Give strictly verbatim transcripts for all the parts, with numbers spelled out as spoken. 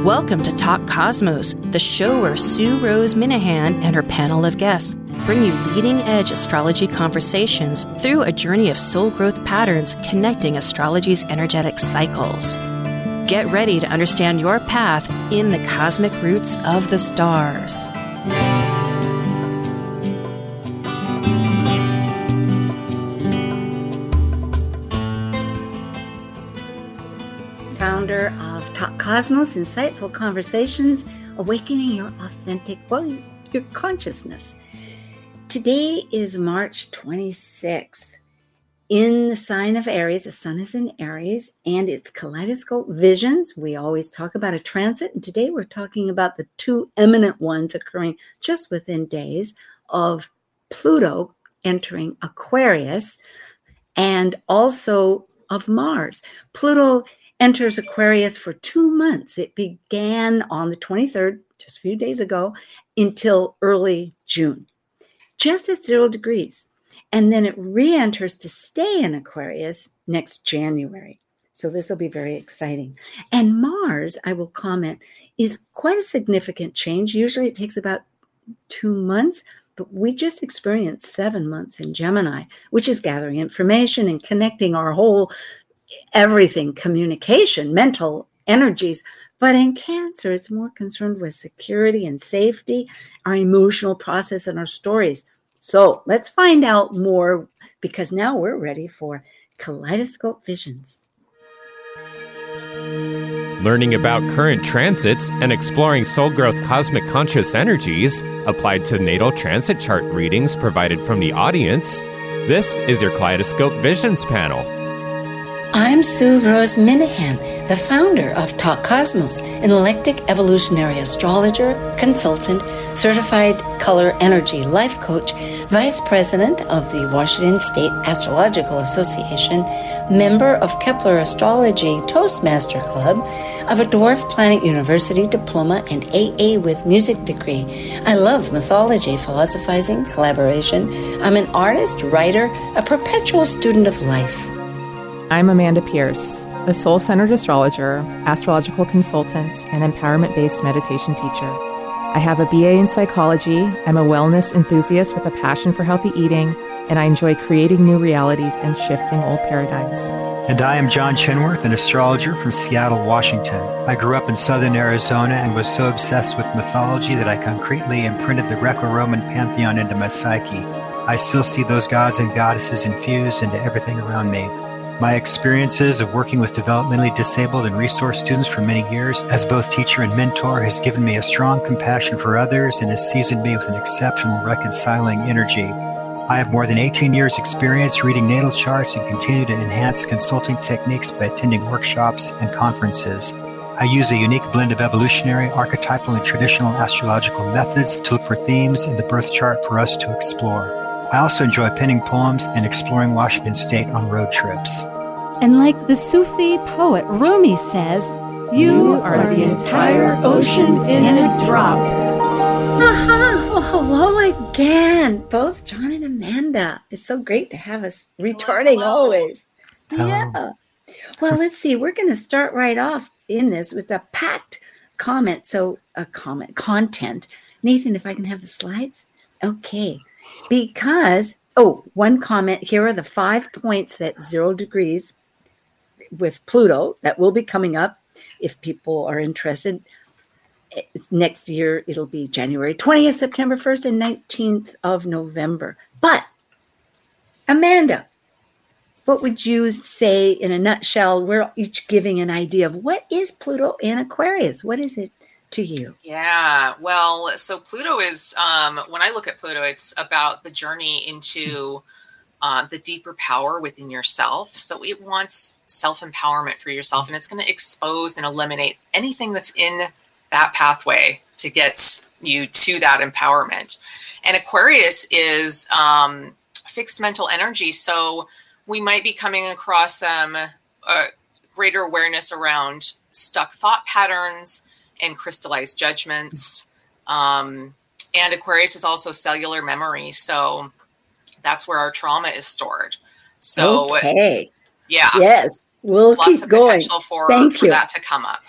Welcome to Talk Cosmos, the show where Sue Rose Minahan and her panel of guests bring you leading-edge astrology conversations through a journey of soul growth patterns connecting astrology's energetic cycles. Get ready to understand your path in the cosmic roots of the stars. Founder of Talk Cosmos, insightful conversations, awakening your authentic, well, your consciousness. Today is March twenty-sixth. In the sign of Aries, the sun is in Aries, and it's kaleidoscope visions. We always talk about a transit, and today we're talking about the two eminent ones occurring just within days of Pluto entering Aquarius and also of Mars. Pluto enters Aquarius for two months. It began on the twenty-third, just a few days ago, until early June, just at zero degrees. And then it re-enters to stay in Aquarius next January. So this will be very exciting. And Mars, I will comment, is quite a significant change. Usually it takes about two months, but we just experienced seven months in Gemini, which is gathering information and connecting our whole everything, communication, mental energies. But in Cancer, it's more concerned with security and safety, our emotional process, and our stories. So let's find out more, because now we're ready for kaleidoscope visions. Learning about current transits and exploring soul growth cosmic conscious energies applied to natal transit chart readings provided from the audience. This is your Kaleidoscope Visions panel. I'm Sue Rose Minahan, the founder of Talk Cosmos, an eclectic evolutionary astrologer, consultant, certified color energy life coach, vice president of the Washington State Astrological Association, member of Kepler Astrology Toastmaster Club, of a Dwarf Planet University diploma and A A with music degree. I love mythology, philosophizing, collaboration. I'm an artist, writer, a perpetual student of life. I'm Amanda Pierce, a soul-centered astrologer, astrological consultant, and empowerment-based meditation teacher. I have a B A in psychology, I'm a wellness enthusiast with a passion for healthy eating, and I enjoy creating new realities and shifting old paradigms. And I am John Chenworth, an astrologer from Seattle, Washington. I grew up in southern Arizona and was so obsessed with mythology that I concretely imprinted the Greco-Roman pantheon into my psyche. I still see those gods and goddesses infused into everything around me. My experiences of working with developmentally disabled and resource students for many years as both teacher and mentor has given me a strong compassion for others and has seasoned me with an exceptional reconciling energy. I have more than eighteen years experience reading natal charts and continue to enhance consulting techniques by attending workshops and conferences. I use a unique blend of evolutionary, archetypal, and traditional astrological methods to look for themes in the birth chart for us to explore. I also enjoy penning poems and exploring Washington State on road trips. And like the Sufi poet Rumi says, you are the entire ocean in a drop. Aha! Well, hello again, both John and Amanda. It's so great to have us returning hello, hello. always. Hello. Yeah. Well, let's see. We're going to start right off in this with a packed comment. So, a comment, content. Nathan, if I can have the slides. Okay. Because, oh, one comment, here are the five points that zero degrees with Pluto that will be coming up if people are interested. It's next year, it'll be January twentieth, September first, and nineteenth of November. But, Amanda, what would you say in a nutshell? We're each giving an idea of what is Pluto in Aquarius? What is it to you? Yeah, well, so Pluto is, um, when I look at Pluto, it's about the journey into uh, the deeper power within yourself. So it wants self-empowerment for yourself, and it's going to expose and eliminate anything that's in that pathway to get you to that empowerment. And Aquarius is um, fixed mental energy. So we might be coming across um, a greater awareness around stuck thought patterns and crystallized judgments. Um, and Aquarius is also cellular memory. So that's where our trauma is stored. So, okay. yeah. Yes. We'll lots keep of going. potential for, Thank for you. that to come up.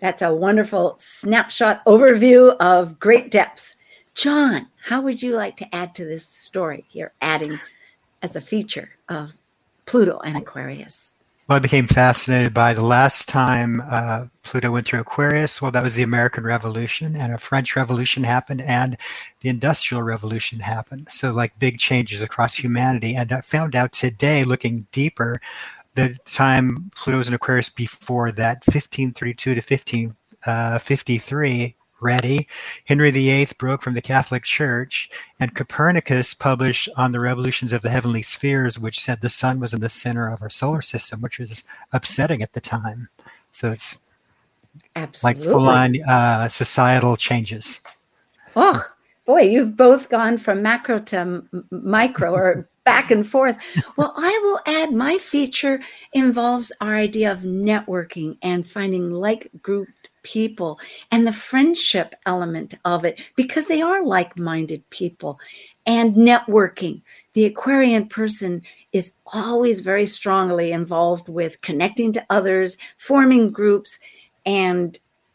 That's a wonderful snapshot overview of great depth. John, how would you like to add to this story here, adding as a feature of Pluto and Aquarius? Well, I became fascinated by the last time uh, Pluto went through Aquarius. Well, that was the American Revolution, and a French Revolution happened, and the Industrial Revolution happened. So like big changes across humanity. And I found out today, looking deeper, the time Pluto was in Aquarius before that, fifteen thirty-two to fifteen fifty-three, ready. Henry the Eighth broke from the Catholic Church, and Copernicus published on the revolutions of the heavenly spheres, which said the sun was in the center of our solar system, which was upsetting at the time. So it's Absolutely. like full-on uh, societal changes. Oh, boy, you've both gone from macro to m- micro or back and forth. Well, I will add my feature involves our idea of networking and finding like-grouped people and the friendship element of it, because they are like-minded people, and networking. The Aquarian person is always very strongly involved with connecting to others, forming groups, and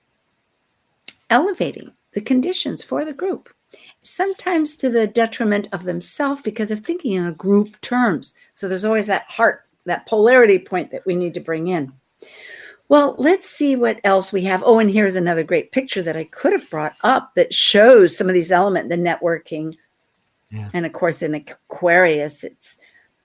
elevating the conditions for the group, sometimes to the detriment of themselves because of thinking in a group terms. So there's always that heart, that polarity point that we need to bring in. Well, let's see what else we have. Oh, and here's another great picture that I could have brought up that shows some of these elements, the networking. Yeah. And of course, in Aquarius, it's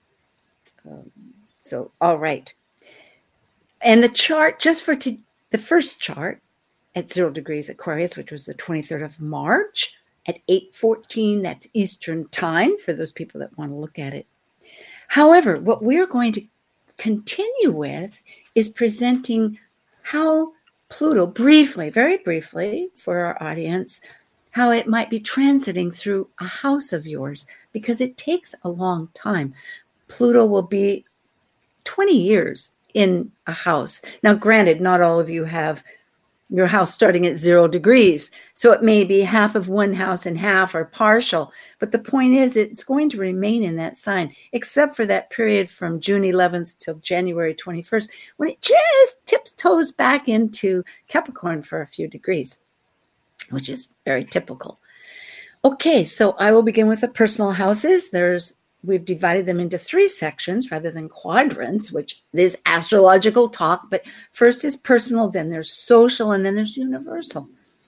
um, so, all right. And the chart, just for t- the first chart at zero degrees Aquarius, which was the twenty-third of March at eight fourteen, that's Eastern time for those people that want to look at it. However, what we're going to continue with is presenting how Pluto, briefly, very briefly for our audience, how it might be transiting through a house of yours, because it takes a long time. Pluto will be twenty years in a house. Now, granted, not all of you have your house starting at zero degrees. So it may be half of one house and half or partial. But the point is, it's going to remain in that sign, except for that period from June eleventh till January twenty-first, when it just tiptoes back into Capricorn for a few degrees, which is very typical. Okay, so I will begin with the personal houses. There's We've divided them into three sections rather than quadrants, which is astrological talk. But first is personal, then there's social, and then there's universal.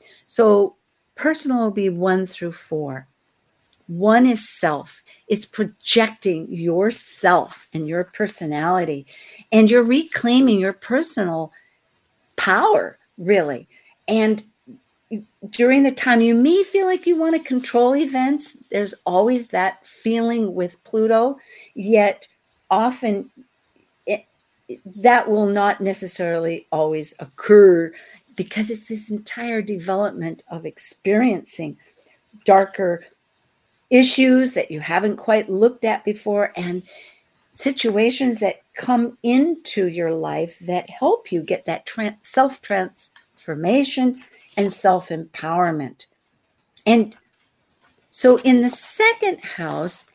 So personal will be one through four. One is self. It's projecting yourself and your personality. And you're reclaiming your personal power, really. And during the time you may feel like you want to control events, there's always that feeling with Pluto, yet often it, that will not necessarily always occur, because it's this entire development of experiencing darker issues that you haven't quite looked at before, and situations that come into your life that help you get that trans- self-transformation and self-empowerment. And so in the second house,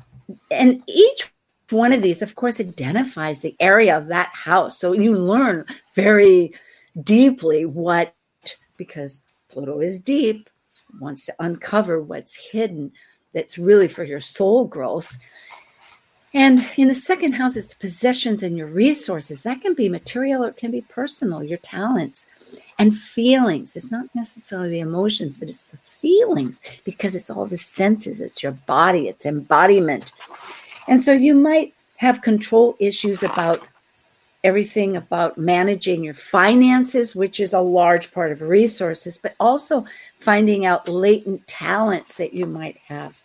and each one of these, of course, identifies the area of that house. So you learn very deeply what, because Pluto is deep, wants to uncover what's hidden that's really for your soul growth. And in the second house, it's possessions and your resources. That can be material or it can be personal, your talents. And feelings. It's not necessarily the emotions, but it's the feelings, because it's all the senses. It's your body. It's embodiment. And so you might have control issues about everything about managing your finances, which is a large part of resources, but also finding out latent talents that you might have.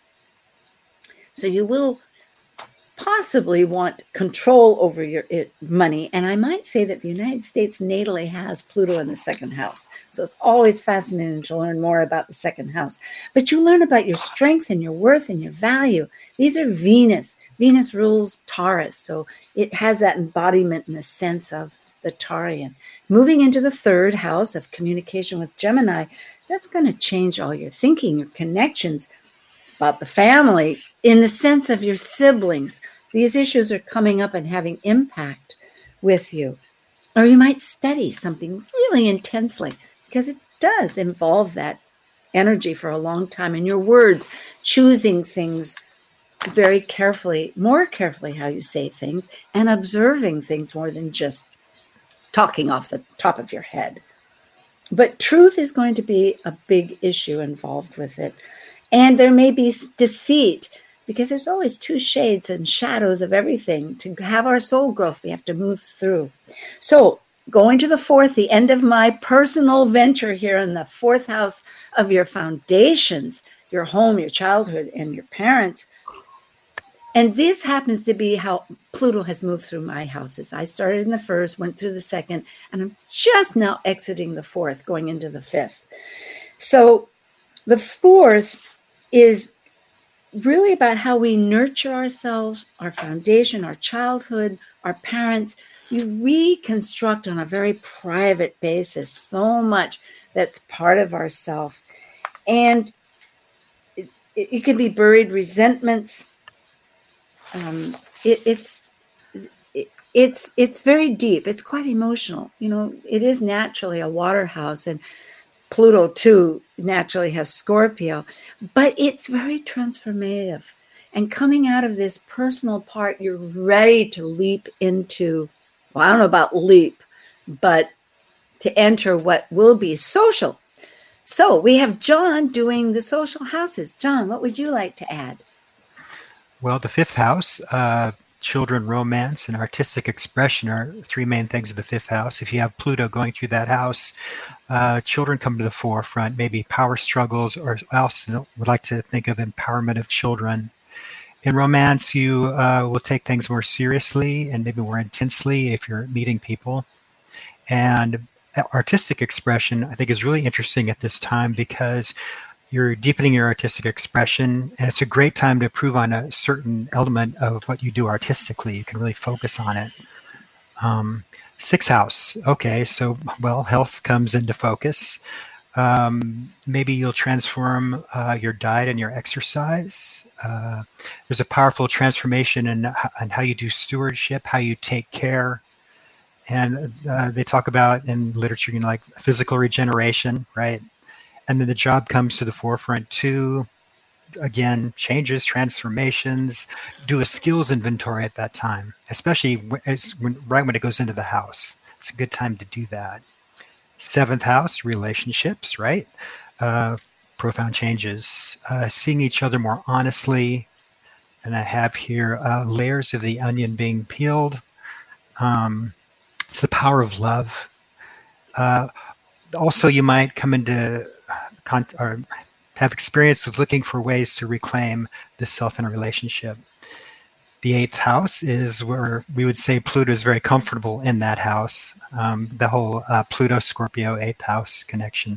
So you will possibly want control over your it, money. And I might say that the United States natally has Pluto in the second house. So it's always fascinating to learn more about the second house. But you learn about your strength and your worth and your value. These are Venus. Venus rules Taurus. So it has that embodiment in the sense of the Taurian. Moving into the third house of communication with Gemini, that's going to change all your thinking, your connections about the family, in the sense of your siblings. These issues are coming up and having impact with you. Or you might study something really intensely, because it does involve that energy for a long time, and your words, choosing things very carefully, more carefully how you say things, and observing things more than just talking off the top of your head. But truth is going to be a big issue involved with it. And there may be deceit, because there's always two shades and shadows of everything. To have our soul growth, we have to move through. So going to the fourth, the end of my personal venture here in the fourth house of your foundations, your home, your childhood, and your parents. And this happens to be how Pluto has moved through my houses. I started in the first, went through the second, and I'm just now exiting the fourth, going into the fifth. So the fourth is really about how we nurture ourselves, our foundation, our childhood, our parents. You reconstruct on a very private basis so much that's part of ourself. And it, it, it can be buried resentments. Um, it, it's it, it's it's very deep. It's quite emotional. You know, it is naturally a water house, and Pluto too naturally has Scorpio, but it's very transformative. And coming out of this personal part, you're ready to leap into, well, I don't know about leap, but to enter what will be social. So we have John doing the social houses. John, what would you like to add? Well, the fifth house, uh, children, romance, and artistic expression are three main things of the fifth house. If you have Pluto going through that house, uh, children come to the forefront, maybe power struggles, or I also would like to think of empowerment of children. In romance, you uh, will take things more seriously and maybe more intensely if you're meeting people. And artistic expression, I think, is really interesting at this time because you're deepening your artistic expression, and it's a great time to improve on a certain element of what you do artistically. You can really focus on it. Um, sixth house. Okay, so, well, health comes into focus. Um, maybe you'll transform uh, your diet and your exercise. Uh, there's a powerful transformation in, in how you do stewardship, how you take care. And uh, they talk about in literature, you know, like physical regeneration, right? And then the job comes to the forefront too. Again, changes, transformations, do a skills inventory at that time, especially when, right when it goes into the house. It's a good time to do that. Seventh house, relationships, right? Uh, profound changes, uh, seeing each other more honestly. And I have here uh, layers of the onion being peeled. Um, it's the power of love. Uh, also, you might come into con- or have experience with looking for ways to reclaim the self in a relationship. The eighth house is where we would say Pluto is very comfortable in that house. Um, the whole uh, Pluto-Scorpio eighth house connection.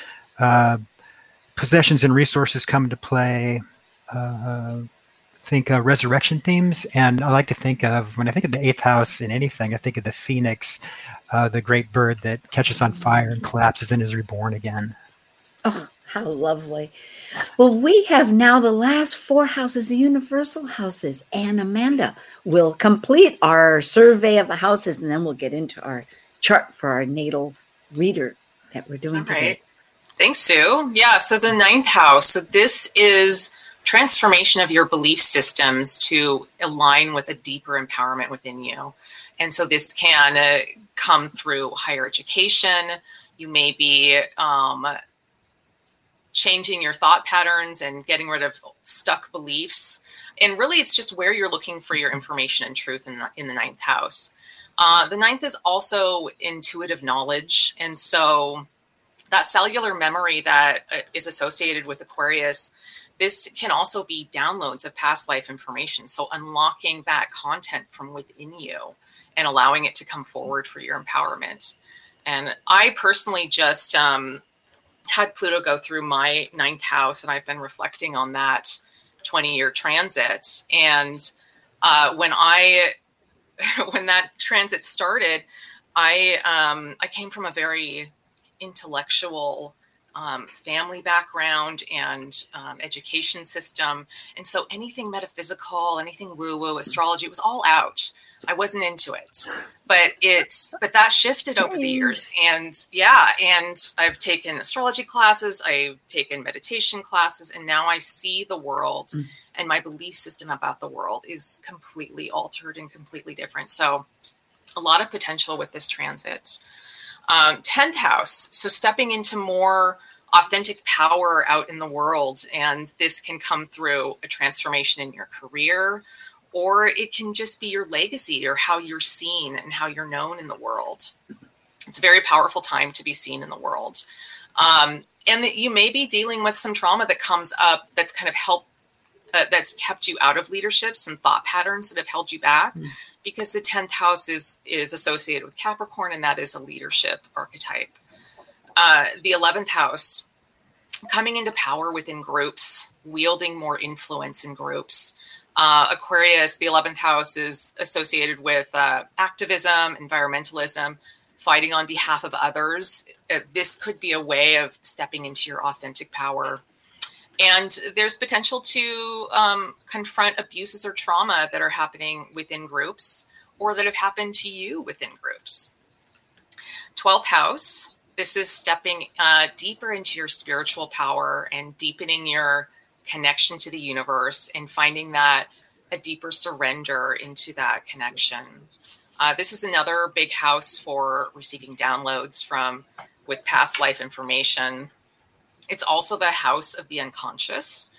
Uh, possessions and resources come into play. Uh, think uh, resurrection themes, and I like to think of, when I think of the eighth house in anything, I think of the phoenix, uh, the great bird that catches on fire and collapses and is reborn again. Oh, how lovely. Well, we have now the last four houses, the universal houses, and Amanda will complete our survey of the houses, and then we'll get into our chart for our natal reader that we're doing All today. Right. Thanks, Sue. Yeah, so the ninth house. So this is transformation of your belief systems to align with a deeper empowerment within you. And so this can uh, come through higher education. You may be um, changing your thought patterns and getting rid of stuck beliefs. And really, it's just where you're looking for your information and truth in the, in the ninth house. Uh, the ninth is also intuitive knowledge. And so that cellular memory that is associated with Aquarius, this can also be downloads of past life information. So unlocking that content from within you and allowing it to come forward for your empowerment. And I personally just um, had Pluto go through my ninth house, and I've been reflecting on that twenty-year transit. And uh, when I, when that transit started, I um, I came from a very intellectual um, family background and um, education system. And so anything metaphysical, anything woo-woo, astrology, it was all out. I wasn't into it, but it, but that shifted over the years. And yeah, and I've taken astrology classes, I've taken meditation classes, and now I see the world mm. and my belief system about the world is completely altered and completely different. So a lot of potential with this transit. Um, tenth house. So stepping into more authentic power out in the world. And this can come through a transformation in your career, or it can just be your legacy or how you're seen and how you're known in the world. It's a very powerful time to be seen in the world. Um, and that you may be dealing with some trauma that comes up that's kind of helped, uh, that's kept you out of leadership, some thought patterns that have held you back, mm. because the tenth house is, is associated with Capricorn, and that is a leadership archetype. Uh, the eleventh house, coming into power within groups, wielding more influence in groups. Uh, Aquarius, the eleventh house, is associated with uh, activism, environmentalism, fighting on behalf of others. Uh, this could be a way of stepping into your authentic power. And there's potential to um, confront abuses or trauma that are happening within groups, or that have happened to you within groups. twelfth house, this is stepping uh, deeper into your spiritual power and deepening your connection to the universe and finding that a deeper surrender into that connection. Uh, this is another big house for receiving downloads from with past life information. It's also the house of the unconscious.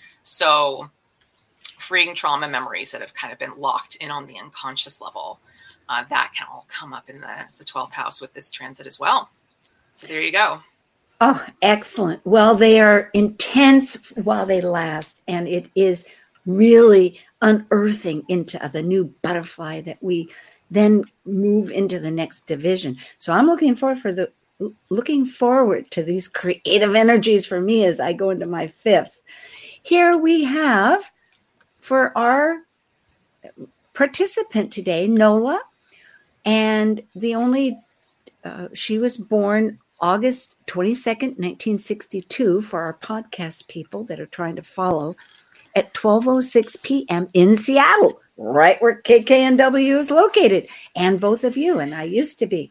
So freeing trauma memories that have kind of been locked in on the unconscious level. Uh, that can all come up in the, the twelfth house with this transit as well. So there you go. Oh, excellent. Well, they are intense while they last, and it is really unearthing into the new butterfly that we then move into the next division. So I'm looking forward for the looking forward to these creative energies for me as I go into my fifth. Here we have for our participant today, Nola, and the only uh, she was born August twenty-second, nineteen sixty-two, for our podcast people that are trying to follow, at twelve oh six p.m. in Seattle, right where K K N W is located, and both of you, and I used to be.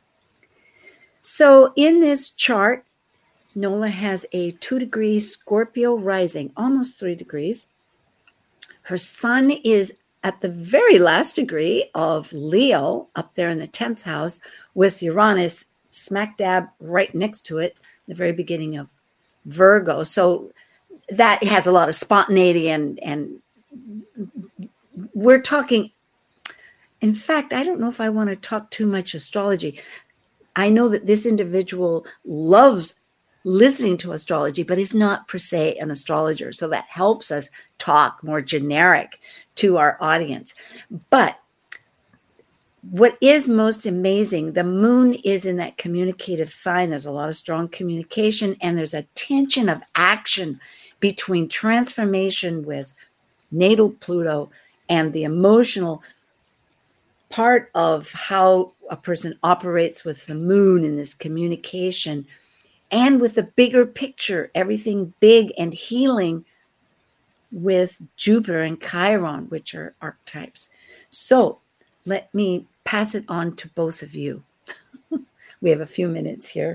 So in this chart, Nola has a two-degree Scorpio rising, almost three degrees. Her sun is at the very last degree of Leo, up there in the tenth house, with Uranus smack dab right next to it, the very beginning of Virgo. So that has a lot of spontaneity, and and we're talking, in fact, I don't know if I want to talk too much astrology. I know that this individual loves listening to astrology, but is not per se an astrologer. So that helps us talk more generic to our audience. But what is most amazing, the moon is in that communicative sign. There's a lot of strong communication, and there's a tension of action between transformation with natal Pluto and the emotional part of how a person operates with the moon in this communication, and with the bigger picture, everything big and healing with Jupiter and Chiron, which are archetypes. So let me pass it on to both of you. We have a few minutes here.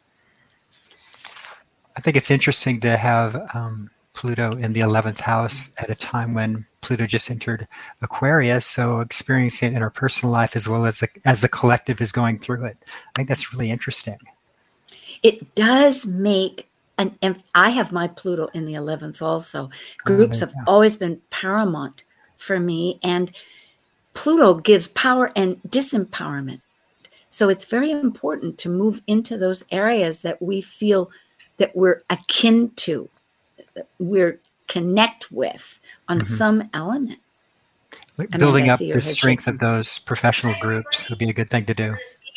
I think it's interesting to have um, Pluto in the eleventh house at a time when Pluto just entered Aquarius, so experiencing it in our personal life as well as the, as the collective is going through it. I think that's really interesting. It does make, an, and I have my Pluto in the eleventh also. Groups oh, have go. always been paramount for me, and Pluto gives power and disempowerment. So it's very important to move into those areas that we feel that we're akin to, we're connect with on mm-hmm. some element. Like building up the strength shaking. of those professional groups would be a good thing to do.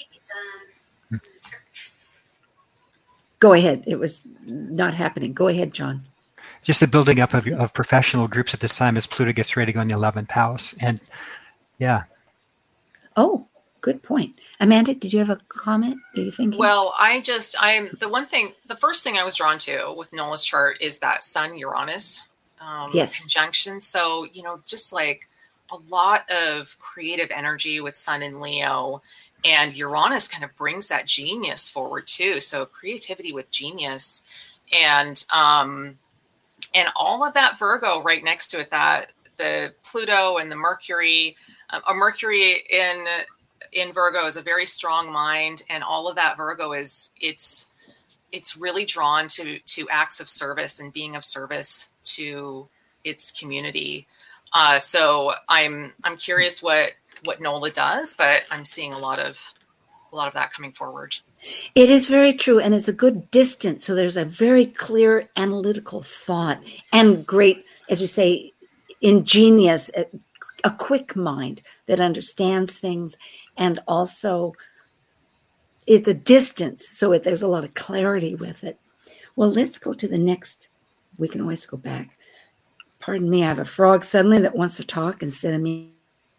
Go ahead. It was not happening. Go ahead, John. Just the building up of, of professional groups at this time as Pluto gets ready to go in the eleventh house. And yeah. Oh, good point. Amanda, did you have a comment? Do you think? Well, I just, I'm the one thing, the first thing I was drawn to with Nola's chart is that Sun Uranus um, yes. conjunction. So, you know, just like a lot of creative energy with Sun in Leo, and Uranus kind of brings that genius forward too. So creativity with genius, and um, and all of that Virgo right next to it, that the Pluto and the Mercury, um, a Mercury in in Virgo is a very strong mind, and all of that Virgo is it's it's really drawn to to acts of service and being of service to its community. Uh, so I'm I'm curious what what Nola does, but I'm seeing a lot of a lot of that coming forward. It is very true, and it's a good distance. So there's a very clear analytical thought and great, as you say, ingenious, a, a quick mind that understands things, and also it's a distance. So it, there's a lot of clarity with it. Well, let's go to the next. We can always go back. Pardon me, I have a frog suddenly that wants to talk instead of me.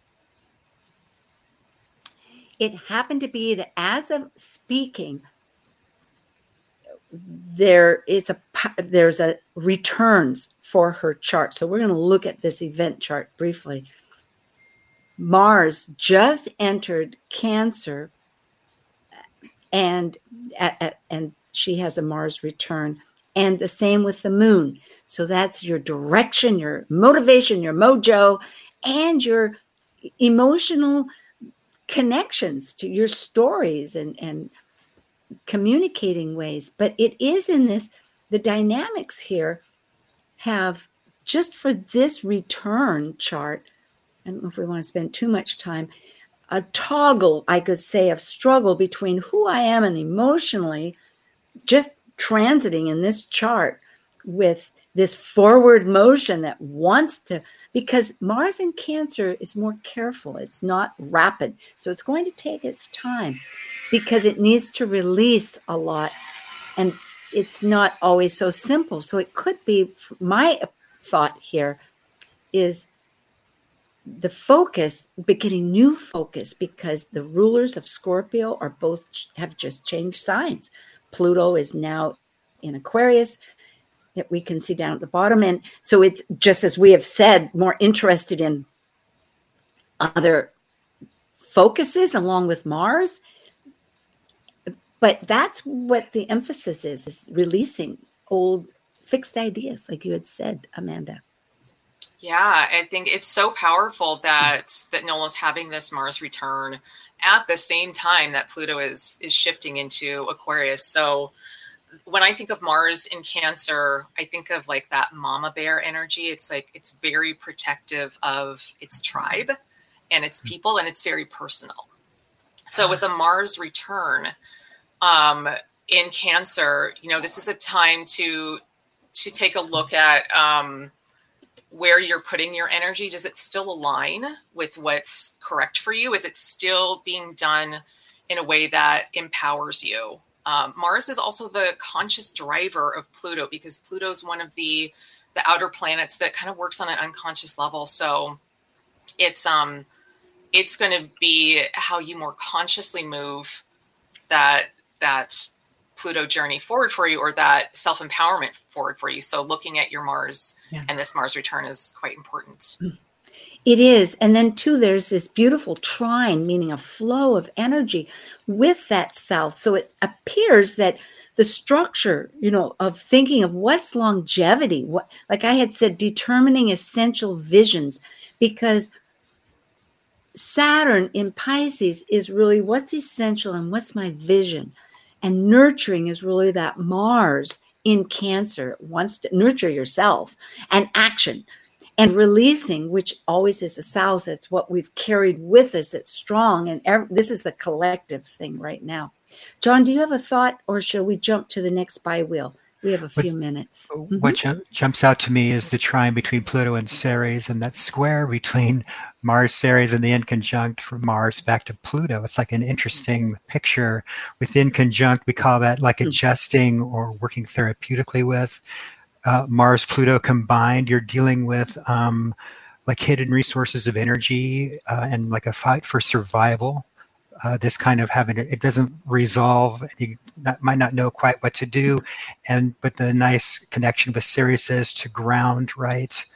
It happened to be that as of speaking, there is a there's a returns for her chart. So we're going to look at this event chart briefly. Mars just entered Cancer, and and she has a Mars return, and the same with the Moon. So that's your direction, your motivation, your mojo, and your emotional connections to your stories and, and communicating ways. But it is in this, the dynamics here have, just for this return chart, I don't know if we want to spend too much time, a toggle, I could say, of struggle between who I am and emotionally, just transiting in this chart with this forward motion that wants to, because Mars in Cancer is more careful. It's not rapid. So it's going to take its time because it needs to release a lot. And it's not always so simple. So it could be, my thought here is the focus, but getting new focus, because the rulers of Scorpio are both, have just changed signs. Pluto is now in Aquarius, that we can see down at the bottom. And so it's, just as we have said, more interested in other focuses along with Mars. But that's what the emphasis is, is releasing old fixed ideas, like you had said, Amanda. Yeah, I think it's so powerful that that Nola's having this Mars return at the same time that Pluto is is shifting into Aquarius. So when I think of Mars in Cancer, I think of like that mama bear energy. It's like, it's very protective of its tribe and its people, and it's very personal. So with a Mars return um, in Cancer, you know, this is a time to, to take a look at um, where you're putting your energy. Does it still align with what's correct for you? Is it still being done in a way that empowers you? Um, Mars is also the conscious driver of Pluto, because Pluto is one of the the outer planets that kind of works on an unconscious level. So it's um it's going to be how you more consciously move that that Pluto journey forward for you, or that self-empowerment forward for you. So looking at your Mars yeah. and this Mars return is quite important. It is. And then too, there's this beautiful trine, meaning a flow of energy with that south. So it appears that the structure, you know, of thinking of what's longevity, what, like I had said, determining essential visions, because Saturn in Pisces is really what's essential and what's my vision. And nurturing is really that Mars in Cancer wants to nurture yourself, and action. And releasing, which always is the South, it's what we've carried with us. It's strong. And every, this is the collective thing right now. John, do you have a thought, or shall we jump to the next by wheel? We have a few what, minutes. Mm-hmm. What ju- jumps out to me is the trine between Pluto and Ceres, and that square between Mars, Ceres, and the inconjunct from Mars back to Pluto. It's like an interesting picture. With inconjunct, we call that like adjusting or working therapeutically with. Uh, Mars, Pluto combined, you're dealing with um, like hidden resources of energy uh, and like a fight for survival. Uh, this kind of having it, it doesn't resolve. You not, might not know quite what to do, and but the nice connection with Ceres is to ground, right?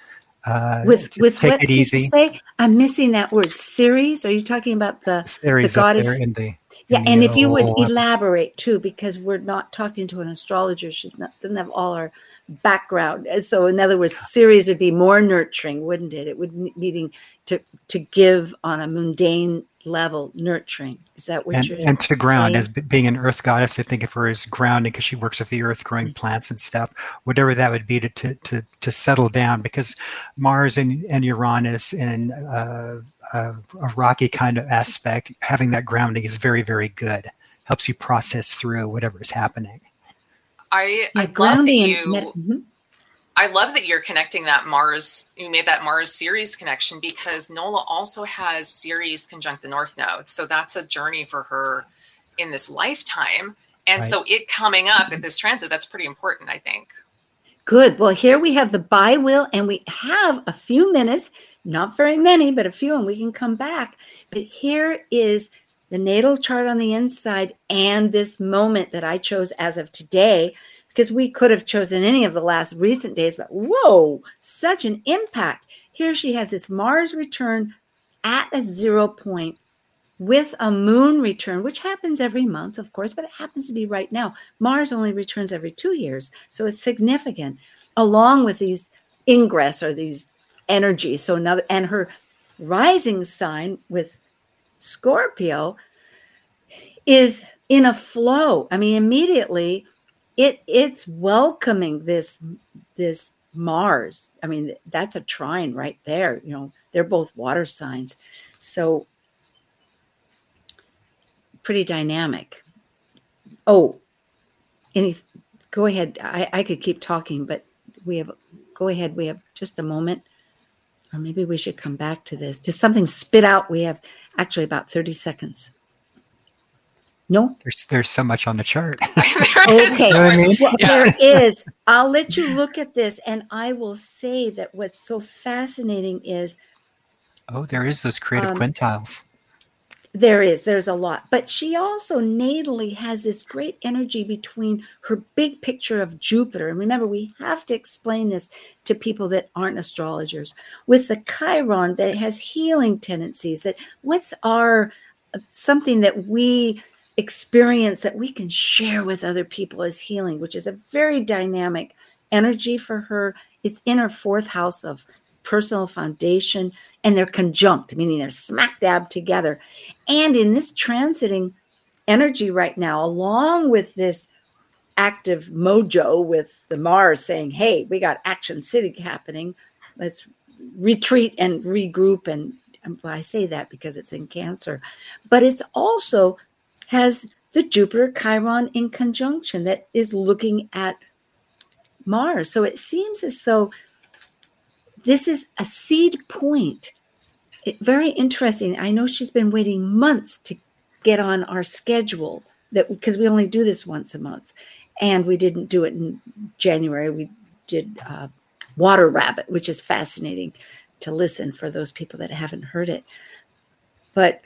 Uh, with with take what it did easy. you say? I'm missing that word. Ceres? Are you talking about the, Ceres the up goddess? there in the Yeah, in the and if you would old- elaborate too, because we're not talking to an astrologer, she's not doesn't have all our background. So, in other words, Ceres would be more nurturing, wouldn't it? It would meaning to to give on a mundane level, nurturing. Is that what and, you're and to ground saying? as b- being an earth goddess. I think of her as grounding because she works with the earth, growing plants and stuff. Whatever that would be to to to, to settle down, because Mars and, and Uranus and uh, a, a rocky kind of aspect, having that grounding is very, very good. Helps you process through whatever is happening. I, Yeah, I love that grounding and you. med- mhm. I love that you're connecting that Mars. You made that Mars Ceres connection because Nola also has Ceres conjunct the North Node, so that's a journey for her in this lifetime. And Right. so it coming up at this transit, that's pretty important, I think. Good. Well, here we have the bi-wheel, and we have a few minutes, not very many, but a few, and we can come back. But here is the natal chart on the inside and this moment that I chose as of today, because we could have chosen any of the last recent days, but whoa, such an impact. Here she has this Mars return at a zero point with a moon return, which happens every month, of course, but it happens to be right now. Mars only returns every two years, so it's significant, along with these ingress or these energies. So another, and her rising sign with Scorpio is in a flow. I mean, immediately it it's welcoming this this Mars. I mean, that's a trine right there. You know, they're both water signs, so pretty dynamic. Oh, any? Go ahead. I I could keep talking, but we have. Go ahead. We have just a moment. Or maybe we should come back to this. Does something spit out? We have actually about thirty seconds. No? There's there's so much on the chart. There is Okay. so I mean? much- Well, yeah. there is. I'll let you look at this, and I will say that what's so fascinating is Oh, there is those creative Um, quintiles. there is. There's a lot. But she also natally has this great energy between her big picture of Jupiter. And remember, we have to explain this to people that aren't astrologers. With the Chiron, that it has healing tendencies. That what's our something that we experience that we can share with other people as healing, which is a very dynamic energy for her. It's in her fourth house of personal foundation, and they're conjunct, meaning they're smack dab together. And in this transiting energy right now, along with this active mojo with the Mars saying, hey, we got Action City happening. Let's retreat and regroup. And, and I say that because it's in Cancer. But it's also has the Jupiter Chiron in conjunction that is looking at Mars. So it seems as though this is a seed point. It, very interesting. I know she's been waiting months to get on our schedule that because we only do this once a month, and we didn't do it in January. We did uh, Water Rabbit, which is fascinating to listen for those people that haven't heard it. But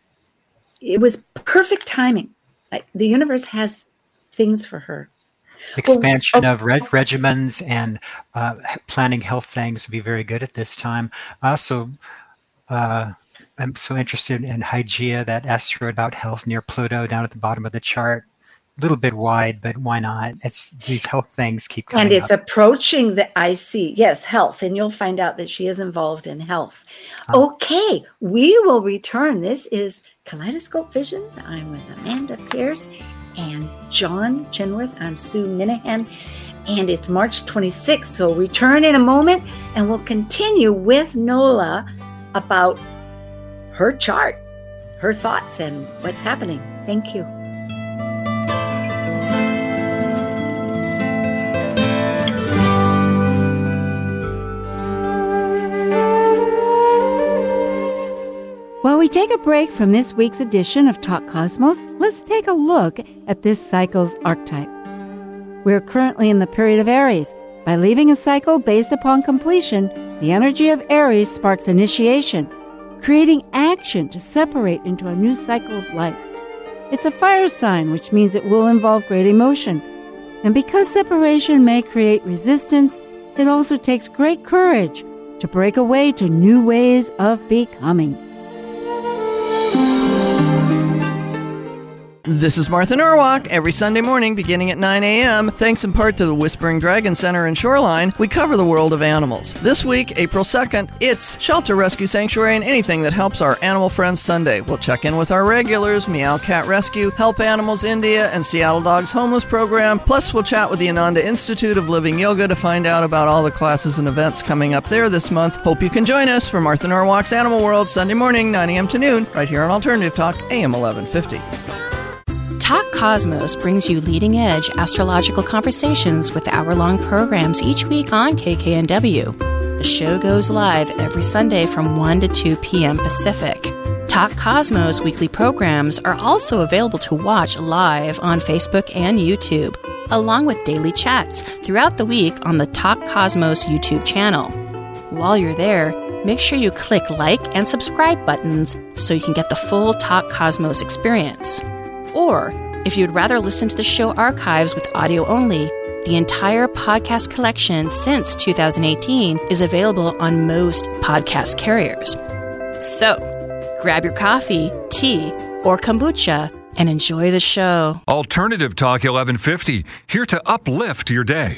it was perfect timing. Like, the universe has things for her. Expansion Well, oh, of reg- regimens and uh, planning health things would be very good at this time. Also, uh, I'm so interested in Hygeia, that asteroid about health near Pluto down at the bottom of the chart. A little bit wide, but why not? It's these health things keep coming And it's up. approaching the I C. Yes, health. And you'll find out that she is involved in health. Huh. Okay, we will return. This is Kaleidoscope Visions. I'm with Amanda Pierce and John Chenworth. I'm Sue Minahan. And it's March twenty-sixth. So return in a moment, and we'll continue with Nola about her chart, her thoughts, and what's happening. Thank you. While we take a break from this week's edition of Talk Cosmos, let's take a look at this cycle's archetype. We're currently in the period of Aries. By leaving a cycle based upon completion, the energy of Aries sparks initiation, creating action to separate into a new cycle of life. It's a fire sign, which means it will involve great emotion. And because separation may create resistance, it also takes great courage to break away to new ways of becoming. This is Martha Norwalk. Every Sunday morning beginning at nine a.m., thanks in part to the Whispering Dragon Center in Shoreline, we cover the world of animals. This week, April second, it's Shelter Rescue Sanctuary and anything that helps our animal friends Sunday. We'll check in with our regulars, Meow Cat Rescue, Help Animals India, and Seattle Dogs Homeless Program. Plus, we'll chat with the Ananda Institute of Living Yoga to find out about all the classes and events coming up there this month. Hope you can join us for Martha Norwalk's Animal World, Sunday morning, nine a.m. to noon, right here on Alternative Talk, A M eleven fifty. Talk Cosmos brings you leading-edge astrological conversations with hour-long programs each week on K K N W. The show goes live every Sunday from one to two p.m. Pacific. Talk Cosmos weekly programs are also available to watch live on Facebook and YouTube, along with daily chats throughout the week on the Talk Cosmos YouTube channel. While you're there, make sure you click like and subscribe buttons so you can get the full Talk Cosmos experience. Or, if you'd rather listen to the show archives with audio only, the entire podcast collection since two thousand eighteen is available on most podcast carriers. So, grab your coffee, tea, or kombucha and enjoy the show. Alternative Talk eleven fifty, here to uplift your day.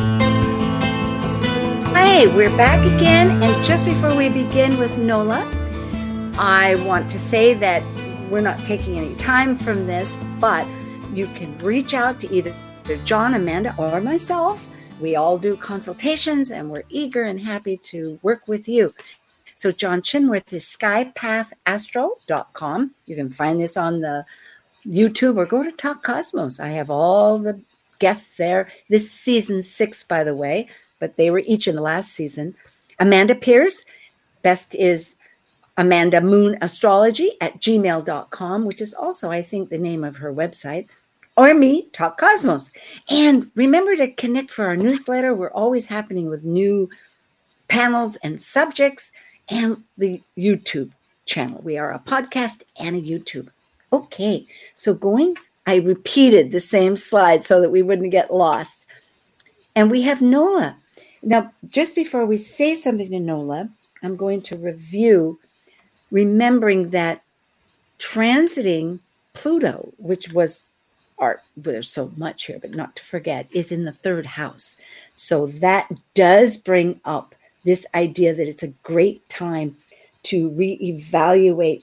Hey, we're back again, and just before we begin with Nola, I want to say that we're not taking any time from this, but you can reach out to either John, Amanda, or myself. We all do consultations, and we're eager and happy to work with you. So John Chinworth is sky path astro dot com. You can find this on the YouTube or go to Talk Cosmos. I have all the guests there. This is season six, by the way, but they were each in the last season. Amanda Pierce, best is Amanda Moon Astrology at gmail dot com, which is also, I think, the name of her website, or me, Talk Cosmos. And remember to connect for our newsletter. We're always happening with new panels and subjects, and the YouTube channel. We are a podcast and a YouTube. Okay, so going, I repeated the same slide so that we wouldn't get lost. And we have Nola. Now, just before we say something to Nola, I'm going to review remembering that transiting Pluto, which was our, well, there's so much here, but not to forget, is in the third house. So that does bring up this idea that it's a great time to reevaluate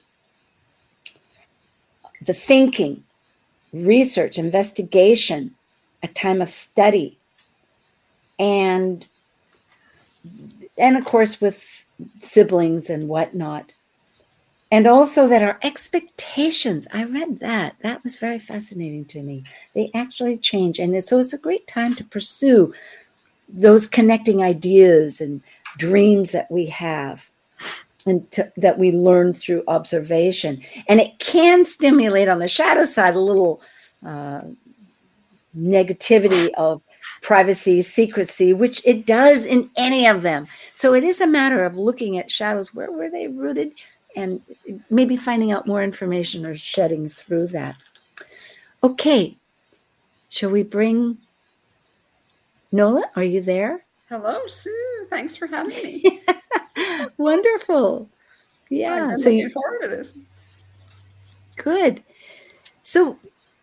the thinking, research, investigation, a time of study, and, and of course, with siblings and whatnot. And also that our expectations, I read that. That was very fascinating to me. They actually change. And so it's a great time to pursue those connecting ideas and dreams that we have and to, that we learn through observation. And it can stimulate on the shadow side a little uh, negativity of privacy, secrecy, which it does in any of them. So it is a matter of looking at shadows. Where were they rooted? And maybe finding out more information or shedding through that. Okay, shall we bring Nola? Are you there? Hello, Sue. Thanks for having me. Wonderful. Yeah. I'm so looking you forward to this. Good. So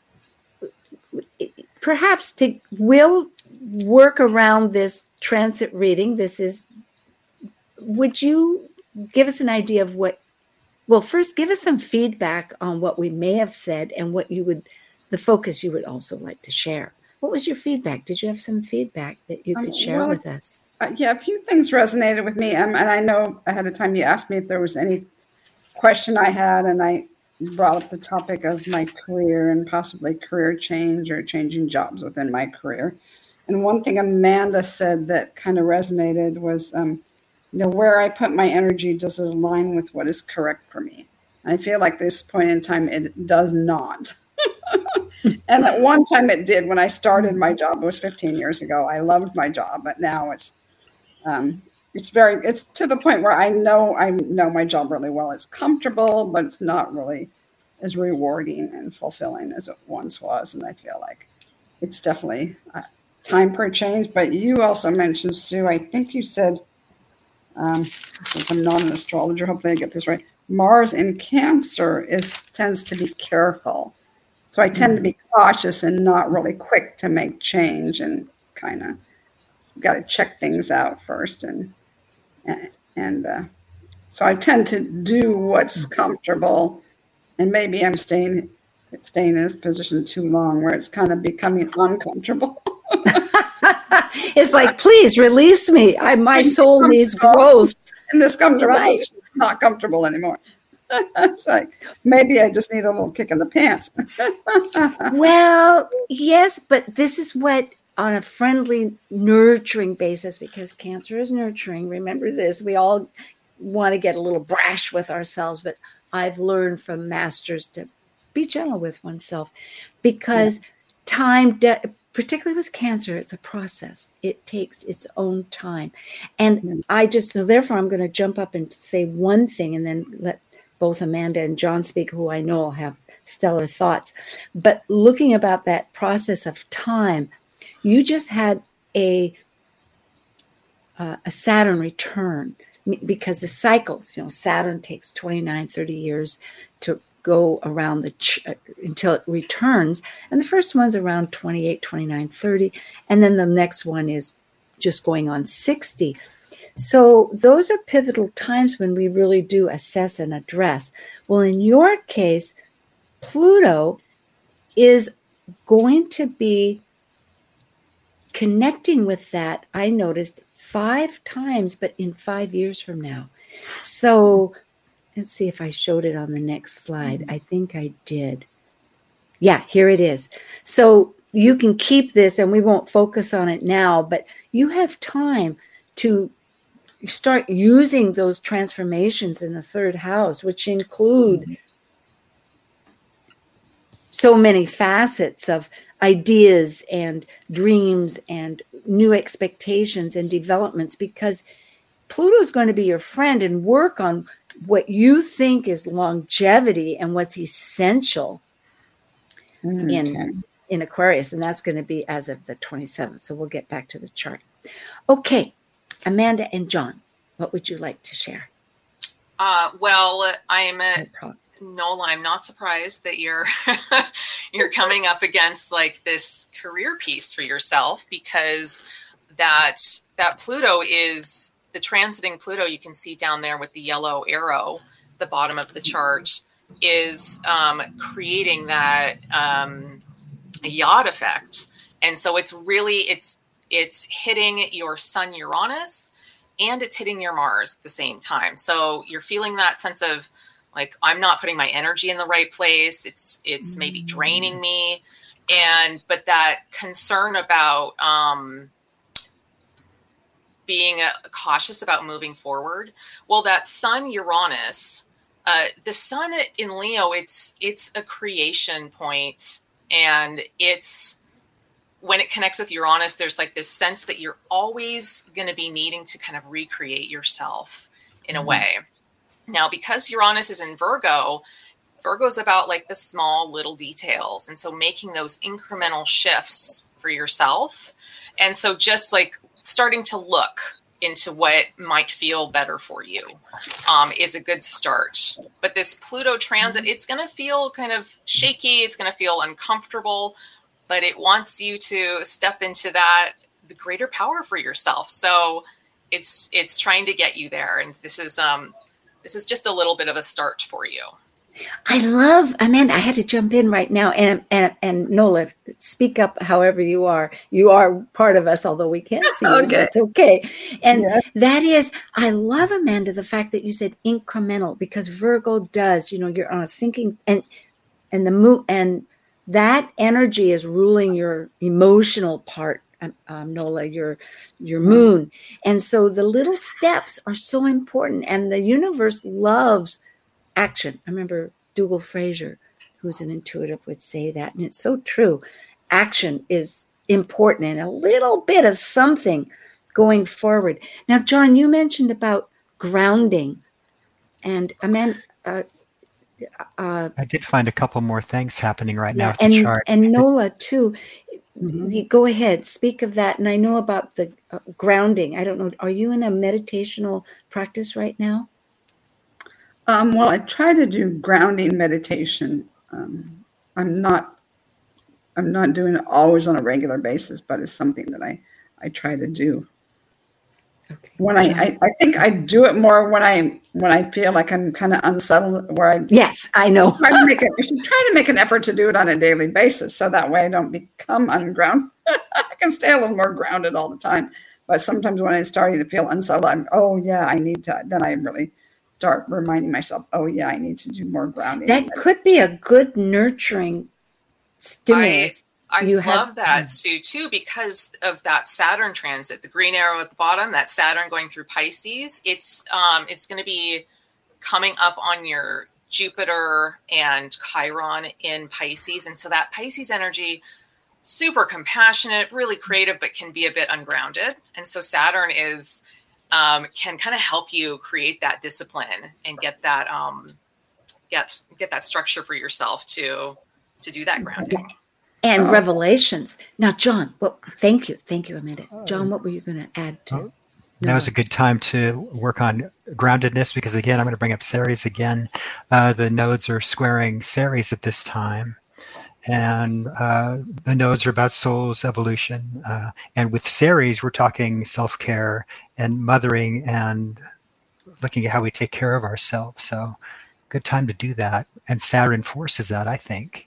perhaps to we'll work around this transit reading. This is. Would you give us an idea of what? Well, first, give us some feedback on what we may have said and what you would, the focus you would also like to share. What was your feedback? Did you have some feedback that you could um, share well, with us? Uh, yeah, a few things resonated with me. Um, and I know ahead of time you asked me if there was any question I had, and I brought up the topic of my career and possibly career change or changing jobs within my career. And one thing Amanda said that kind of resonated was, um, you know, where I put my energy, does it align with what is correct for me? I feel like this point in time, it does not. And at one time it did. When I started my job, it was fifteen years ago. I loved my job, but now it's um, it's very, it's to the point where I know I know my job really well. It's comfortable, but it's not really as rewarding and fulfilling as it once was. And I feel like it's definitely uh, time for a change. But you also mentioned, Sue, I think you said, Um, since I'm not an astrologer, hopefully I get this right. Mars in Cancer is tends to be careful. So I tend to be cautious and not really quick to make change, and kind of got to check things out first. And and, and uh, so I tend to do what's comfortable, and maybe I'm staying staying in this position too long where it's kind of becoming uncomfortable. It's like, please release me. I, my soul needs growth. In this comfortable Right. position, it's not comfortable anymore. It's like, maybe I just need a little kick in the pants. Well, yes, but this is what, on a friendly, nurturing basis, because Cancer is nurturing. Remember this. We all want to get a little brash with ourselves, but I've learned from masters to be gentle with oneself, because yeah. time, de- particularly with Cancer, it's a process. It takes its own time. And mm-hmm. I just, so therefore, I'm going to jump up and say one thing and then let both Amanda and John speak, who I know have stellar thoughts. But looking about that process of time, you just had a uh, a Saturn return, because the cycles, you know, Saturn takes twenty-nine, thirty years to go around the ch- until it returns. And the first one's around twenty-eight, twenty-nine, thirty. And then the next one is just going on sixty. So those are pivotal times when we really do assess and address. Well, in your case, Pluto is going to be connecting with that, I noticed, five times, but in five years from now. So let's see if I showed it on the next slide. I think I did. Yeah, here it is. So you can keep this, and we won't focus on it now, but you have time to start using those transformations in the third house, which include mm-hmm. so many facets of ideas and dreams and new expectations and developments, because Pluto is going to be your friend and work on what you think is longevity and what's essential mm-hmm. in in Aquarius. And that's going to be as of the twenty-seventh. So we'll get back to the chart. Okay. Amanda and John, what would you like to share? Uh, well, I'm a, no Nola, I'm not surprised that you're you're coming up against like this career piece for yourself, because that that Pluto is the transiting Pluto you can see down there with the yellow arrow, the bottom of the chart, is um, creating that um, yacht effect. And so it's really, it's It's hitting your Sun Uranus, and it's hitting your Mars at the same time. So you're feeling that sense of like, I'm not putting my energy in the right place. It's it's maybe draining me. And but that concern about um, being uh, cautious about moving forward. Well, that Sun Uranus, uh, the Sun in Leo, it's it's a creation point, and it's, when it connects with Uranus, there's like this sense that you're always going to be needing to kind of recreate yourself in mm-hmm. a way. Now, because Uranus is in Virgo, Virgo is about like the small little details. And so making those incremental shifts for yourself. And so just like starting to look into what might feel better for you um, is a good start. But this Pluto transit, it's going to feel kind of shaky. It's going to feel uncomfortable, but it wants you to step into that, the greater power for yourself. So it's it's trying to get you there. And this is um this is just a little bit of a start for you. I love, Amanda, I had to jump in right now. And and and Nola, speak up however you are. You are part of us, although we can't see you. Okay. It's okay. And yes. That is, I love, Amanda, the fact that you said incremental, because Virgo does, you know, you're on a thinking, and and the moon, and that energy is ruling your emotional part, um, um, Nola, your your moon. And so the little steps are so important. And the universe loves action. I remember Dougal Fraser, who's an intuitive, would say that. And it's so true. Action is important, and a little bit of something going forward. Now, John, you mentioned about grounding. And Amanda, uh, Uh, I did find a couple more things happening right yeah, now with and, the chart. And Nola, too. mm-hmm. Go ahead, speak of that. And I know about the uh, grounding. I don't know. Are you in a meditational practice right now? Um, well, I try to do grounding meditation. Um, I'm not, I'm not doing it always on a regular basis, but it's something that I, I try to do. Okay. When I, I, I think I do it more when I when I feel like I'm kind of unsettled. Where I yes, I know. try to make it, I should try to make an effort to do it on a daily basis, so that way I don't become ungrounded. I can stay a little more grounded all the time. But sometimes when I'm starting to feel unsettled, I'm oh yeah, I need to. Then I really start reminding myself, oh yeah, I need to do more grounding. That could be a good nurturing stimulus. I, I you love have, that, Sue, too, because of that Saturn transit, the green arrow at the bottom, that Saturn going through Pisces. It's um, it's going to be coming up on your Jupiter and Chiron in Pisces. And so that Pisces energy, super compassionate, really creative, but can be a bit ungrounded. And so Saturn is um, can kind of help you create that discipline and get that um, get get that structure for yourself to to do that grounding. And oh. revelations. Now, John, well, thank you. Thank you, Amanda. John, what were you going to add to? Oh, now is a good time to work on groundedness because, again, I'm going to bring up Ceres again. Uh, the nodes are squaring Ceres at this time. And uh, the nodes are about soul's evolution. Uh, and with Ceres, we're talking self-care and mothering and looking at how we take care of ourselves. So good time to do that. And Saturn forces that, I think.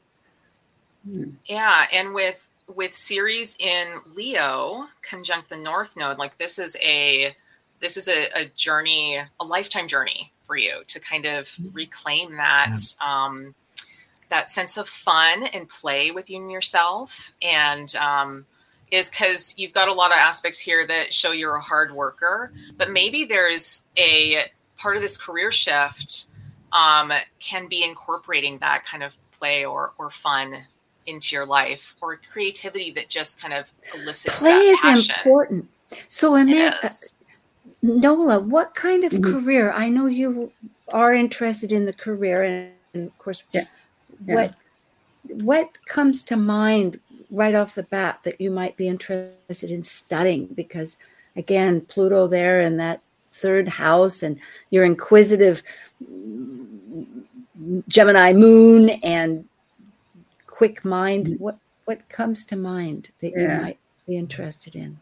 Yeah, and with with Ceres in Leo conjunct the North Node, like this is a this is a, a journey, a lifetime journey for you to kind of reclaim that yeah. um, that sense of fun and play within yourself, and um, is because you've got a lot of aspects here that show you're a hard worker, but maybe there's a part of this career shift um, can be incorporating that kind of play or or fun into your life, or creativity that just kind of elicits play that is passion. Important. So, Amanda, uh, Nola, what kind of mm-hmm. career? I know you are interested in the career, and, and of course, yeah. Yeah. what what comes to mind right off the bat that you might be interested in studying? Because again, Pluto there in that third house, and your inquisitive Gemini moon and quick mind. What what comes to mind that you yeah. might be interested in?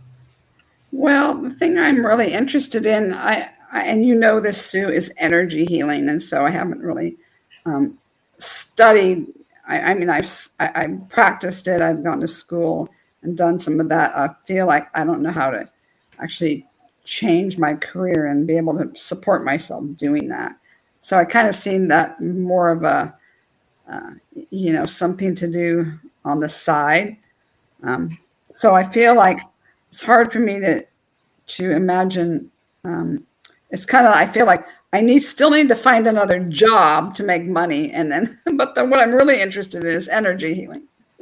Well, the thing I'm really interested in, I, I and you know this, Sue, is energy healing, and so I haven't really um, studied. I, I mean, I've I, I've practiced it. I've gone to school and done some of that. I feel like I don't know how to actually change my career and be able to support myself doing that. So I kind of seen that more of a Uh, you know, something to do on the side. Um, so I feel like it's hard for me to to imagine. Um, it's kind of, I feel like I need still need to find another job to make money, and then. But then what I'm really interested in is energy healing.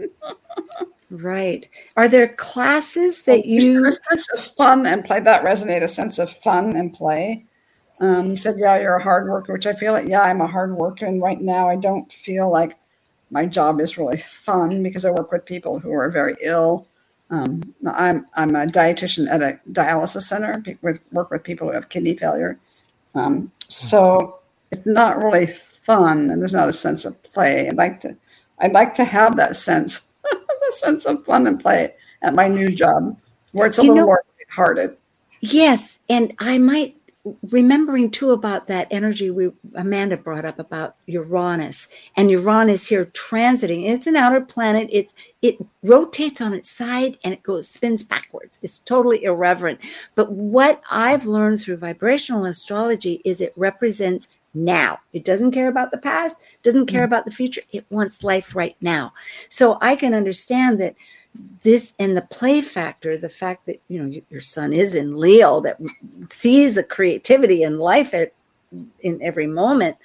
Right. Are there classes that well, you a sense of fun and play that resonate? A sense of fun and play. Um, you said, yeah, you're a hard worker, which I feel like, yeah, I'm a hard worker. And right now I don't feel like my job is really fun because I work with people who are very ill. Um, I'm, I'm a dietitian at a dialysis center, with work with people who have kidney failure. Um, so it's not really fun, and there's not a sense of play. I'd like to, I'd like to have that sense, the sense of fun and play at my new job, where it's a you little know, more hearted. Yes. And I might, remembering too about that energy we Amanda brought up about Uranus, and Uranus here transiting. It's an outer planet. It's it rotates on its side and it goes spins backwards. It's totally irreverent. But what I've learned through vibrational astrology is it represents now. It doesn't care about the past, doesn't care about the future. It wants life right now. So I can understand that this, and the play factor, the fact that, you know, your son is in Leo, that sees the creativity and life at, in every moment.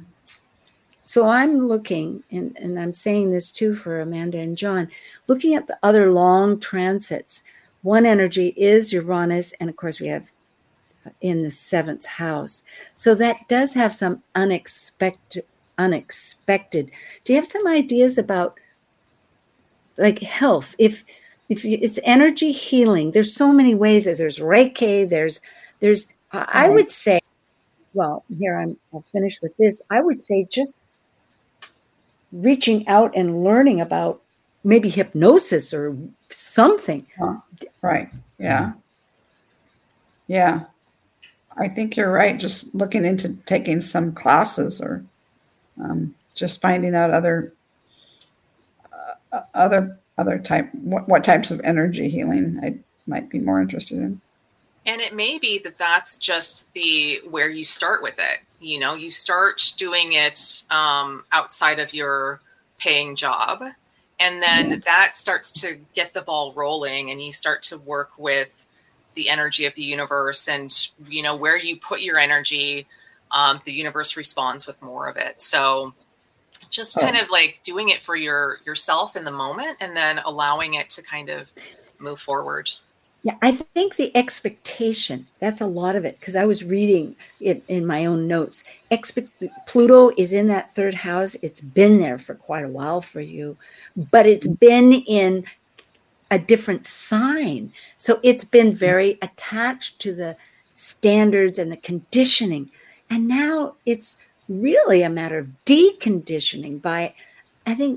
So I'm looking, and, and I'm saying this too for Amanda and John, looking at the other long transits. One energy is Uranus, and of course we have in the seventh house. So that does have some unexpected, unexpected. Do you have some ideas about like health. If if you, it's energy healing, there's so many ways. There's Reiki. There's there's. Uh, I would say, well, here I'm. I'll finish with this. I would say just reaching out and learning about maybe hypnosis or something. Huh. Right. Yeah. Yeah. I think you're right. Just looking into taking some classes or um, just finding out other, uh, other, other type, what, what types of energy healing I might be more interested in. And it may be that that's just the, where you start with it. You know, you start doing it um, outside of your paying job. And then yeah. that starts to get the ball rolling, and you start to work with the energy of the universe, and, you know, where you put your energy, um, the universe responds with more of it. So just kind oh. of like doing it for your yourself in the moment, and then allowing it to kind of move forward. Yeah, I think the expectation, that's a lot of it, because I was reading it in my own notes. Expect Pluto is in that third house. It's been there for quite a while for you, but it's been in a different sign. So it's been very attached to the standards and the conditioning. And now it's really a matter of deconditioning by, I think,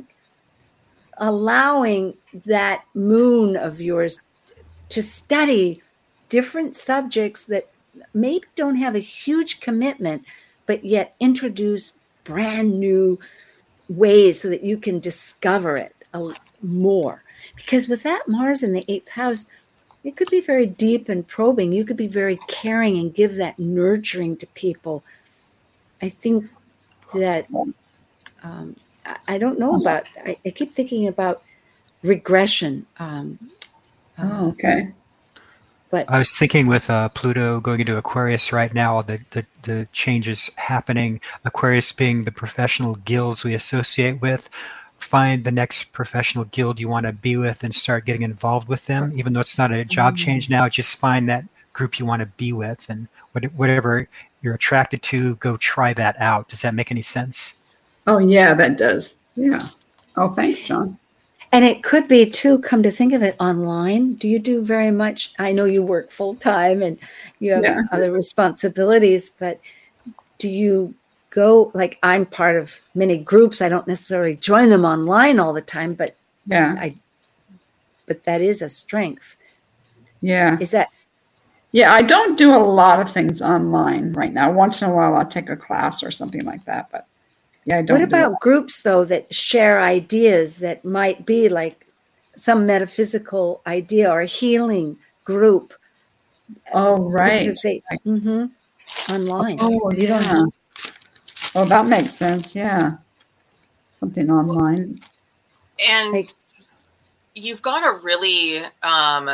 allowing that moon of yours to study different subjects that maybe don't have a huge commitment, but yet introduce brand new ways so that you can discover it a, more. Because with that Mars in the eighth house, it could be very deep and probing. You could be very caring and give that nurturing to people. I think that, um, I, I don't know about, I, I keep thinking about regression. Um, oh, okay. But I was thinking with uh, Pluto going into Aquarius right now, the, the, the changes happening, Aquarius being the professional guilds we associate with. Find the next professional guild you want to be with and start getting involved with them. Even though it's not a job mm-hmm. change now, just find that group you want to be with, and whatever you're attracted to, go try that out. Does that make any sense? Oh, yeah, that does. Yeah. Oh, thanks, John. And it could be, too, come to think of it, online. Do you do very much? I know you work full time and you have yeah. other responsibilities, but do you go, like, I'm part of many groups. I don't necessarily join them online all the time, but yeah, I, but that is a strength. Yeah. Is that? Yeah, I don't do a lot of things online right now. Once in a while, I'll take a class or something like that, but yeah, I don't. What about do groups, though, that share ideas that might be like some metaphysical idea or a healing group? Oh, right. Because they, mm-hmm, online. Oh, yeah. Oh, that makes sense. Yeah. Something online. And like, you've got a really um,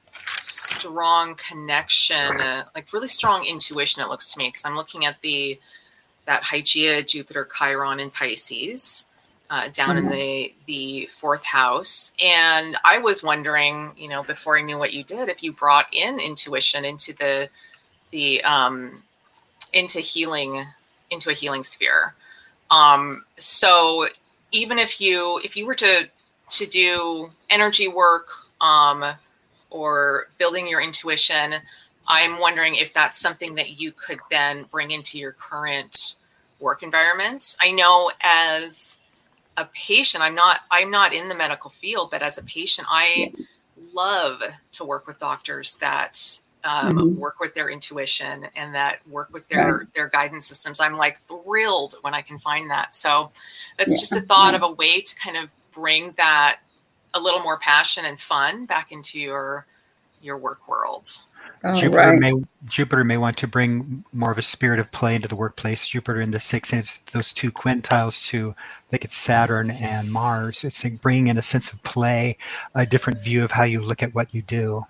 strong connection, uh, like really strong intuition, it looks to me, because I'm looking at the that Hygeia, Jupiter, Chiron in Pisces uh, down mm-hmm. in the, the fourth house. And I was wondering, you know, before I knew what you did, if you brought in intuition into the, the um, into healing into a healing sphere. Um, so even if you, if you were to, to do energy work, um, or building your intuition, I'm wondering if that's something that you could then bring into your current work environment. I know as a patient, I'm not, I'm not in the medical field, but as a patient, I love to work with doctors that Um, mm-hmm. work with their intuition and that work with their, right. their guidance systems. I'm like thrilled when I can find that. So that's yeah. just a thought yeah. of a way to kind of bring that a little more passion and fun back into your, your work world. Oh, Jupiter right. may Jupiter may want to bring more of a spirit of play into the workplace. Jupiter in the sixth, and it's those two quintiles to, I think it's Saturn and Mars. It's like bringing in a sense of play, a different view of how you look at what you do.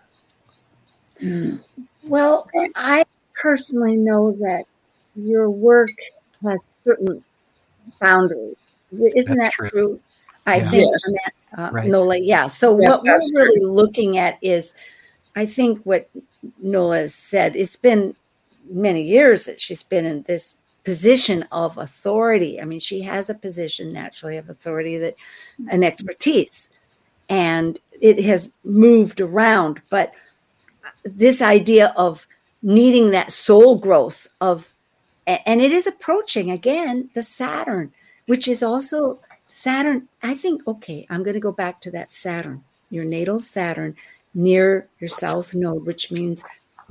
Well, I personally know that your work has certain boundaries. Isn't That's that true? true? I Yeah. think, Yes. uh, Right. Nola, yeah. So Yes, what we're that's really true. looking at is, I think what Nola has said, it's been many years that she's been in this position of authority. I mean, she has a position naturally of authority, that an expertise. and it has moved around. But this idea of needing that soul growth of, and it is approaching again, the Saturn, which is also Saturn. I think, okay, I'm going to go back to that Saturn, your natal Saturn near your south node, which means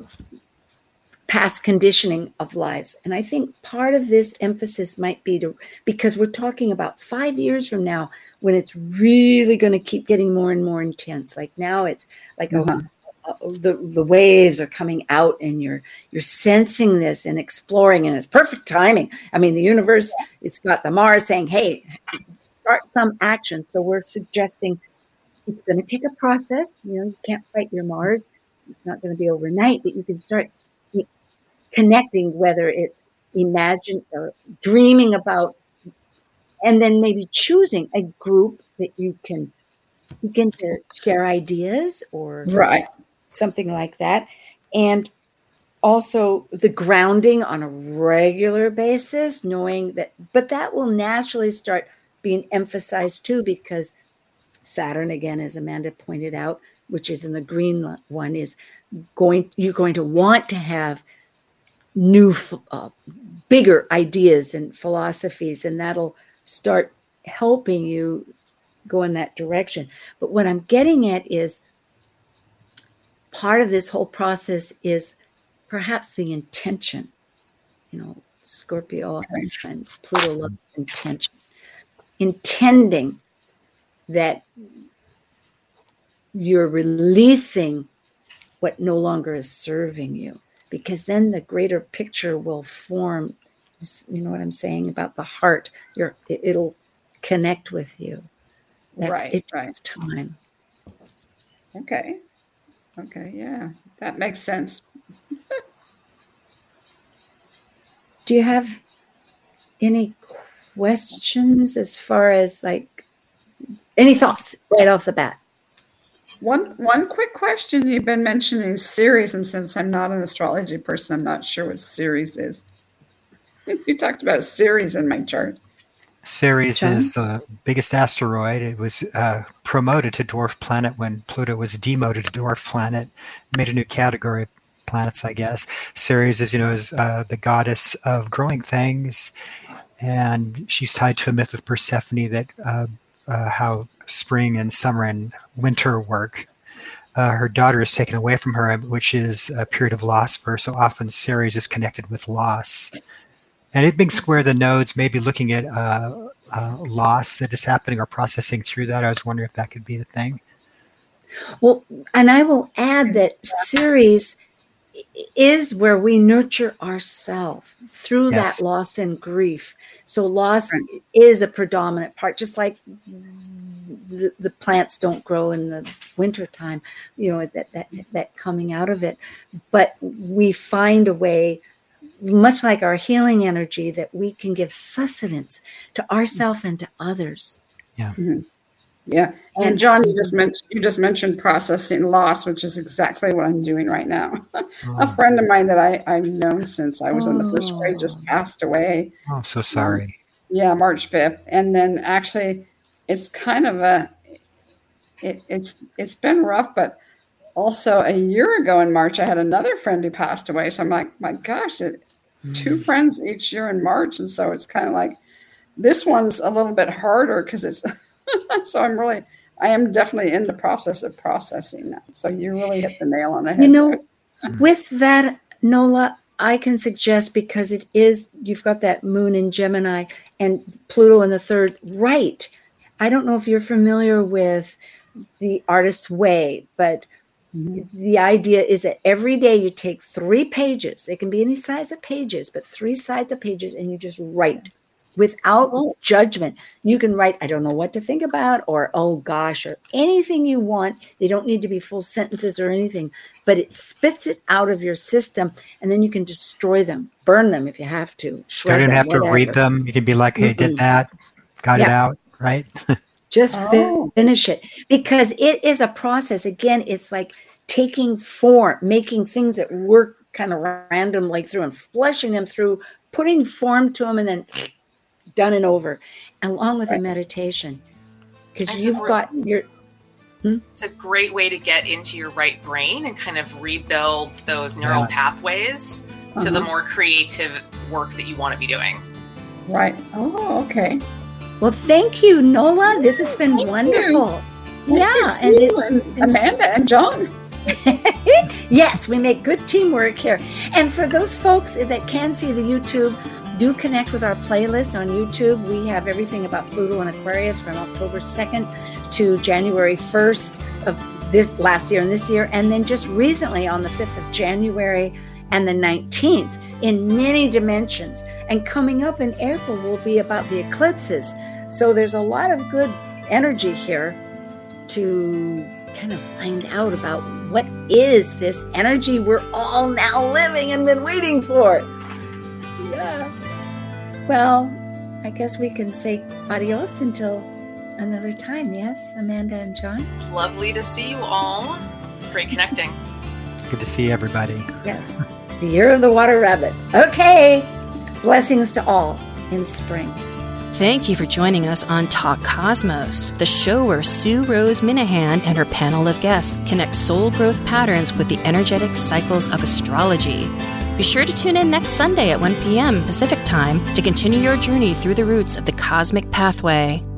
past conditioning of lives. And I think part of this emphasis might be to, because we're talking about five years from now when it's really going to keep getting more and more intense. Like now it's like mm-hmm. a, a, the, the waves are coming out and you're, you're sensing this and exploring, and it's perfect timing. I mean, the universe, it's got the Mars saying, hey, start some action. So we're suggesting it's going to take a process. You know, you can't fight your Mars. It's not going to be overnight, but you can start connecting, whether it's imagine or dreaming about, and then maybe choosing a group that you can begin to share ideas or right. something like that. And also the grounding on a regular basis, knowing that, but that will naturally start being emphasized too, because Saturn, again, as Amanda pointed out, which is in the green one, is going, you're going to want to have new, uh, bigger ideas and philosophies, and that'll start helping you go in that direction. But what I'm getting at is part of this whole process is perhaps the intention. You know, Scorpio and Pluto loves intention. Intending that you're releasing what no longer is serving you, because then the greater picture will form. You know what I'm saying about the heart? You're, it'll connect with you. That's, right, it right. takes time. Okay. Okay, yeah, that makes sense. Do you have any questions as far as like any thoughts right off the bat? One one quick question. You've been mentioning Ceres, and since I'm not an astrology person, I'm not sure what Ceres is. You talked about Ceres in my chart. Ceres John? is the biggest asteroid. It was uh, promoted to dwarf planet when Pluto was demoted to dwarf planet, made a new category of planets, I guess. Ceres, as you know, is uh, the goddess of growing things, and she's tied to a myth of Persephone that uh, uh, how spring and summer and winter work. Uh, her daughter is taken away from her, which is a period of loss for her. So often Ceres is connected with loss. And it being square the nodes, maybe looking at uh, uh, loss that is happening or processing through that. I was wondering if that could be the thing. Well, and I will add that Ceres is where we nurture ourselves through Yes. that loss and grief. So loss right. is a predominant part, just like the, the plants don't grow in the wintertime, you know, that, that, that coming out of it. But we find a way, much like our healing energy, that we can give sustenance to ourselves and to others. Yeah. Mm-hmm. Yeah. And, and John, you just, mentioned, you just mentioned processing loss, which is exactly what I'm doing right now. Oh. A friend of mine that I, I've known since I was oh. in the first grade just passed away. Oh, I'm so sorry. Um, yeah, March fifth. And then actually it's kind of a, it, it's it's been rough, but also a year ago in March, I had another friend who passed away. So I'm like, my gosh, it, mm. two friends each year in March. And so it's kind of like, this one's a little bit harder because it's, so I'm really, I am definitely in the process of processing that. So you really hit the nail on the head. You know, with that, Nola, I can suggest, because it is, you've got that moon in Gemini and Pluto in the third, right? I don't know if you're familiar with the Artist's Way, but mm-hmm. the idea is that every day you take three pages. They can be any size of pages, but three sides of pages, and you just write without oh. judgment. You can write, I don't know what to think about, or, oh gosh, or anything you want. They don't need to be full sentences or anything, but it spits it out of your system, and then you can destroy them, burn them if you have to. Shred you don't them, have whatever. to read them. You can be like, hey, mm-hmm. did that, got yeah. it out, right? Just oh. finish it, because it is a process. Again, it's like taking form, making things that work kind of random, like through, and flushing them through, putting form to them, and then done and over, along with right. a meditation, because you've got your Hmm? It's a great way to get into your right brain and kind of rebuild those neural Yeah. pathways Uh-huh. to the more creative work that you want to be doing. Right. Oh, okay. Well, thank you, Nola. This has been Thank wonderful. Thank Yeah, you, and Sue it's, and it's Amanda and John. yes, we make good teamwork here. And for those folks that can see the YouTube, do connect with our playlist on YouTube. We have everything about Pluto and Aquarius from October second to January first of this last year and this year. And then just recently on the fifth of January and the nineteenth in many dimensions. And coming up in April will be about the eclipses. So there's a lot of good energy here to kind of find out about what is this energy we're all now living and been waiting for. Yeah. Well, I guess we can say adios until another time. Yes, Amanda and John? Lovely to see you all. It's great connecting. Good to see everybody. Yes. The year of the water rabbit. Okay. Blessings to all in spring. Thank you for joining us on Talk Cosmos, the show where Sue Rose Minahan and her panel of guests connect soul growth patterns with the energetic cycles of astrology. Be sure to tune in next Sunday at one p.m. Pacific Time to continue your journey through the roots of the cosmic pathway.